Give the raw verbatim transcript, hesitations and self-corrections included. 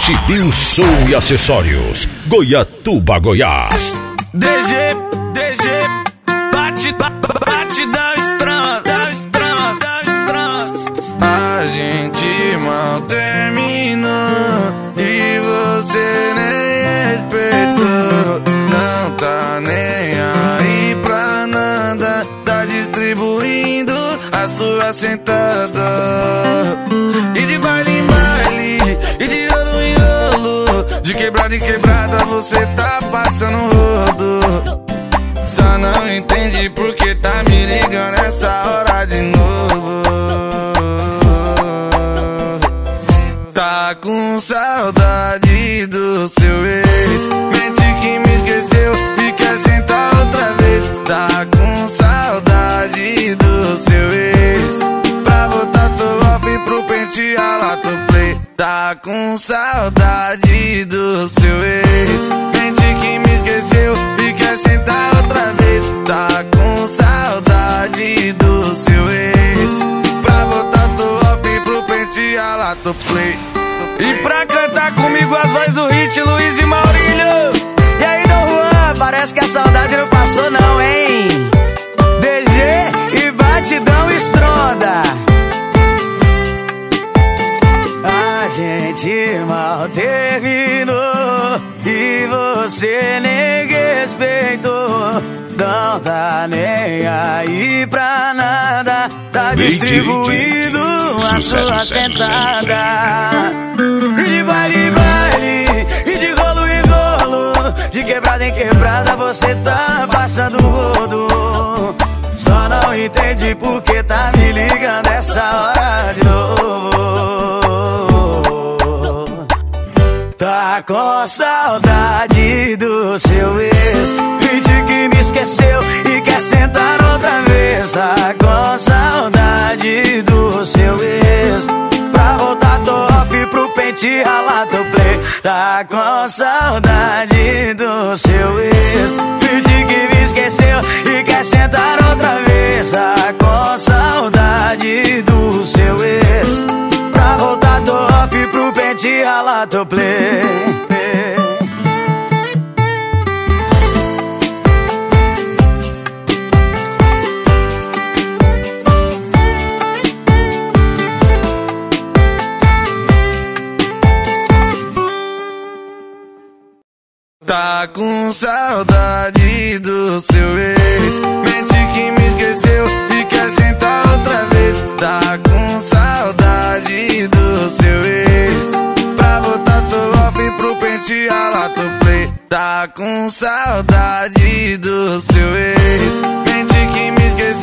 Cibin Som e Acessórios, Goiatuba, Goiás. D G, D G, bate, bate da estrada, da estrada, da estrada. A gente mal terminou e você nem respeitou. Não tá nem aí pra nada, tá distribuindo a sua sentada. E de baile em baile, e de rolo em rolo, de quebrada em quebrada você tá passando rodo. Só não entende porque tá me ligando essa hora de novo. Tá com saudade do seu ex, mente que me esqueceu e quer sentar outra vez. Tá com saudade do seu ex, pra voltar tô off pro pente lá tô play. Tá com saudade do seu ex, mente que me esqueceu e quer sentar outra vez. Tá com saudade do seu ex, pra voltar tô off pro pente lá tô play. E pra cantar comigo as vozes do hit, Luiz e Maurílio. E aí, Dom Juan, parece que a saudade não passou não, hein? D G e Batidão Estronda. A gente mal terminou e você nem respeitou. Não tá nem aí pra nada, tá distribuindo a sua sentada. E de baile em baile, e de rolo em rolo, de quebrada em quebrada você tá passando rodo. Só não entende porque tá me ligando essa hora de novo. Tá com saudade do seu ex, mente que me esqueceu e quer sentar outra vez. Tá com saudade do seu ex, pra voltar tô off pro pente ralar tô play. Tá com saudade do seu ex, mente que me esqueceu e quer sentar outra vez. Tá com saudade do seu ex, pra voltar tô off pro pente ralar tô play. Tá com saudade do seu ex, mente que me esqueceu e quer sentar outra vez. Tá com saudade do seu ex, pra voltar tô off pro pente lá tô play. Tá com saudade do seu ex, mente que me esqueceu